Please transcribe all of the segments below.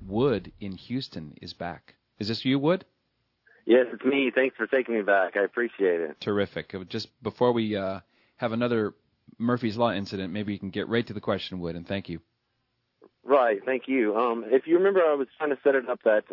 Wood in Houston is back. Is this you, Wood? Yes, it's me. Thanks for taking me back. I appreciate it. Terrific. Just before we have another Murphy's Law incident, maybe you can get right to the question, Wood, and thank you. Right, thank you. If you remember, I was trying to set it up that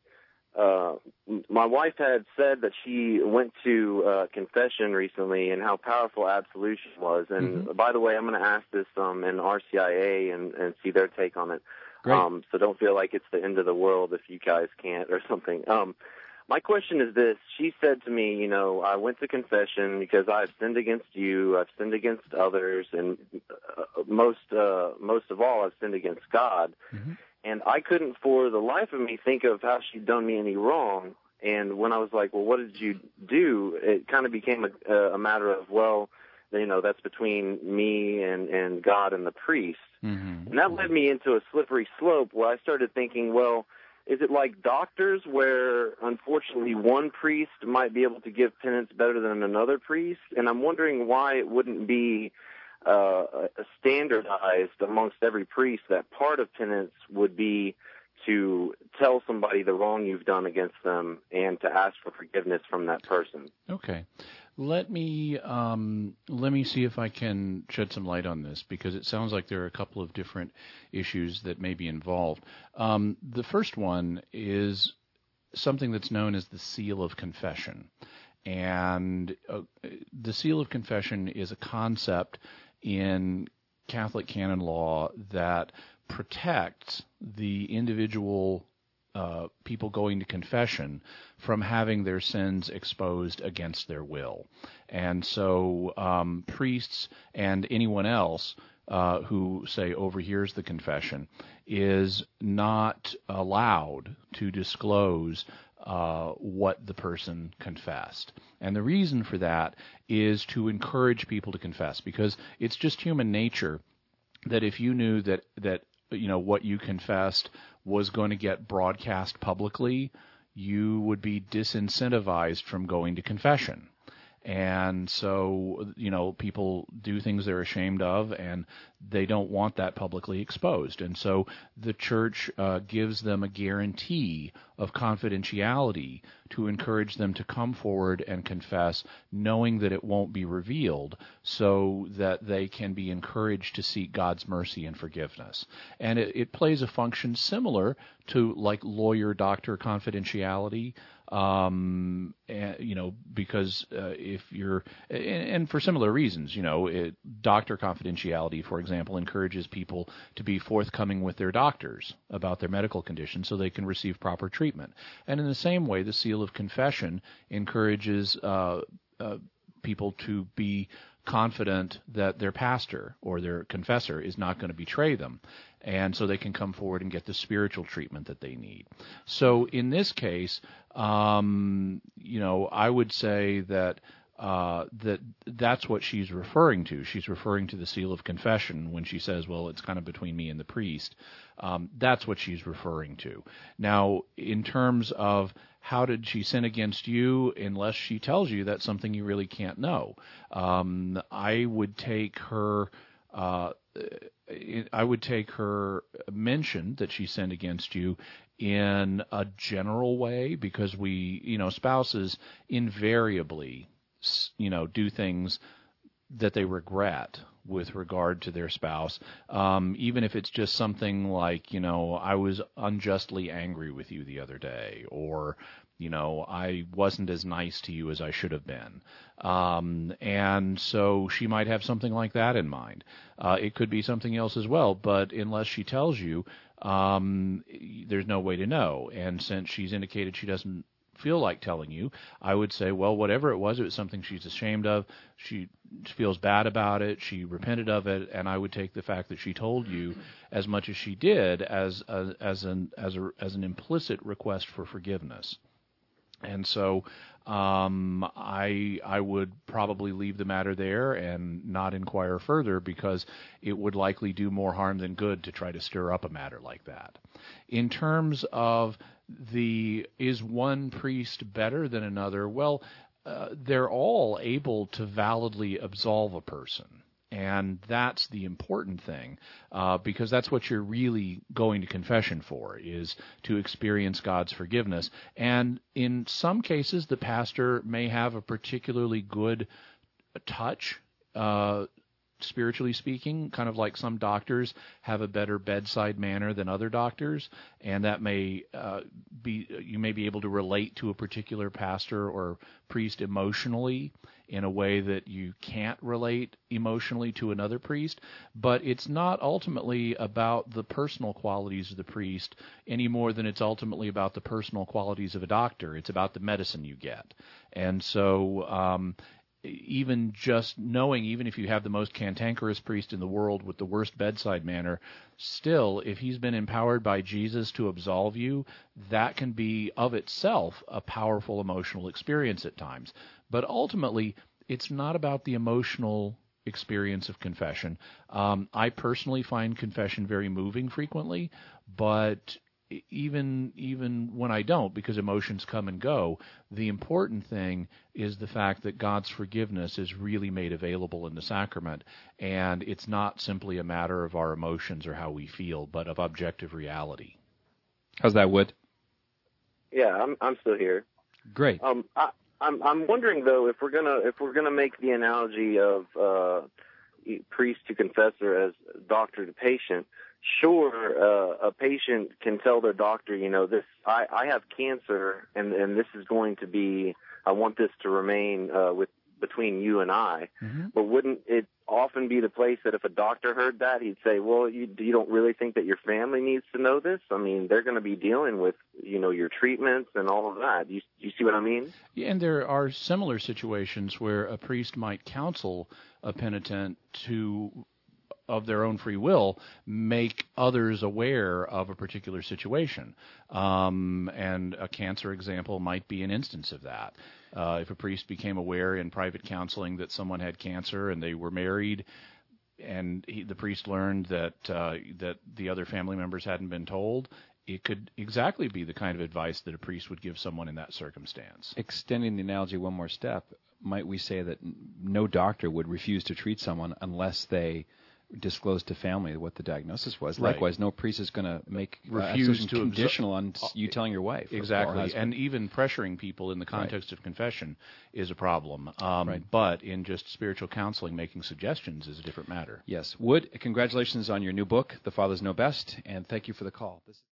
my wife had said that she went to confession recently and how powerful absolution was. And by the way, I'm going to ask this in RCIA and see their take on it. Great. So don't feel like it's the end of the world if you guys can't or something. My question is this. She said to me, I went to confession because I've sinned against you, I've sinned against others, and most of all, I've sinned against God. And I couldn't for the life of me think of how she'd done me any wrong. And when I was like, well, what did you do? It kind of became a matter of, well, that's between me and God and the priest. And that led me into a slippery slope where I started thinking, well, is it like doctors where, unfortunately, one priest might be able to give penance better than another priest? And I'm wondering why it wouldn't be standardized amongst every priest that part of penance would be to tell somebody the wrong you've done against them and to ask for forgiveness from that person. Okay. Let me see if I can shed some light on this, because it sounds like there are a couple of different issues that may be involved. The first one is something that's known as the seal of confession. And the seal of confession is a concept in Catholic canon law that protects the individual people going to confession from having their sins exposed against their will. And so priests and anyone else who, say, overhears the confession is not allowed to disclose what the person confessed. And the reason for that is to encourage people to confess, because it's just human nature that if you knew that what you confessed was going to get broadcast publicly, you would be disincentivized from going to confession. And so, people do things they're ashamed of, and they don't want that publicly exposed. And so the church gives them a guarantee of confidentiality to encourage them to come forward and confess, knowing that it won't be revealed, so that they can be encouraged to seek God's mercy and forgiveness. And it plays a function similar to like lawyer-doctor confidentiality. Because if you're, and for similar reasons, doctor confidentiality, for example, encourages people to be forthcoming with their doctors about their medical condition so they can receive proper treatment. And in the same way, the seal of confession encourages people to be confident that their pastor or their confessor is not going to betray them, and so they can come forward and get the spiritual treatment that they need. So in this case, I would say that that's what she's referring to. She's referring to the seal of confession when she says, well, it's kind of between me and the priest. That's what she's referring to. Now, in terms of how did she sin against you, unless she tells you that's something you really can't know, I would take her mention that she sinned against you in a general way, because spouses invariably, do things that they regret with regard to their spouse, even if it's just something like, I was unjustly angry with you the other day, or, I wasn't as nice to you as I should have been. And so she might have something like that in mind. It could be something else as well, but unless she tells you, there's no way to know. And since she's indicated she doesn't feel like telling you, I would say, well, whatever it was something she's ashamed of. She feels bad about it. She repented of it, and I would take the fact that she told you as much as she did as an implicit request for forgiveness. And so I would probably leave the matter there and not inquire further, because it would likely do more harm than good to try to stir up a matter like that. In terms of is one priest better than another? Well, they're all able to validly absolve a person. And that's the important thing, because that's what you're really going to confession for, is to experience God's forgiveness. And in some cases, the pastor may have a particularly good touch, spiritually speaking, kind of like some doctors have a better bedside manner than other doctors, and that may you may be able to relate to a particular pastor or priest emotionally in a way that you can't relate emotionally to another priest. But it's not ultimately about the personal qualities of the priest any more than it's ultimately about the personal qualities of a doctor. It's about the medicine you get. And so even just knowing, even if you have the most cantankerous priest in the world with the worst bedside manner, still, if he's been empowered by Jesus to absolve you, that can be of itself a powerful emotional experience at times. But ultimately, it's not about the emotional experience of confession. I personally find confession very moving frequently, but even when I don't, because emotions come and go, the important thing is the fact that God's forgiveness is really made available in the sacrament, and it's not simply a matter of our emotions or how we feel, but of objective reality. How's that, Wood? Yeah, I'm still here. Great. I'm wondering though, if we're gonna make the analogy of priest to confessor as doctor to patient. Sure, a patient can tell their doctor, this, I have cancer, and this is going to be, I want this to remain between you and I. Mm-hmm. But wouldn't it often be the place that if a doctor heard that, he'd say, well, you don't really think that your family needs to know this? I mean, they're going to be dealing with, your treatments and all of that. You see what I mean? Yeah, and there are similar situations where a priest might counsel a penitent to, of their own free will, make others aware of a particular situation. And a cancer example might be an instance of that. If a priest became aware in private counseling that someone had cancer and they were married, and the priest learned that the other family members hadn't been told, it could exactly be the kind of advice that a priest would give someone in that circumstance. Extending the analogy one more step, might we say that no doctor would refuse to treat someone unless they disclosed to family what the diagnosis was? Right. Likewise, no priest is going to make refuse to conditional on you telling your wife. Exactly, and even pressuring people in the context of confession is a problem. But in just spiritual counseling, making suggestions is a different matter. Yes. Wood, congratulations on your new book, The Fathers Know Best, and thank you for the call.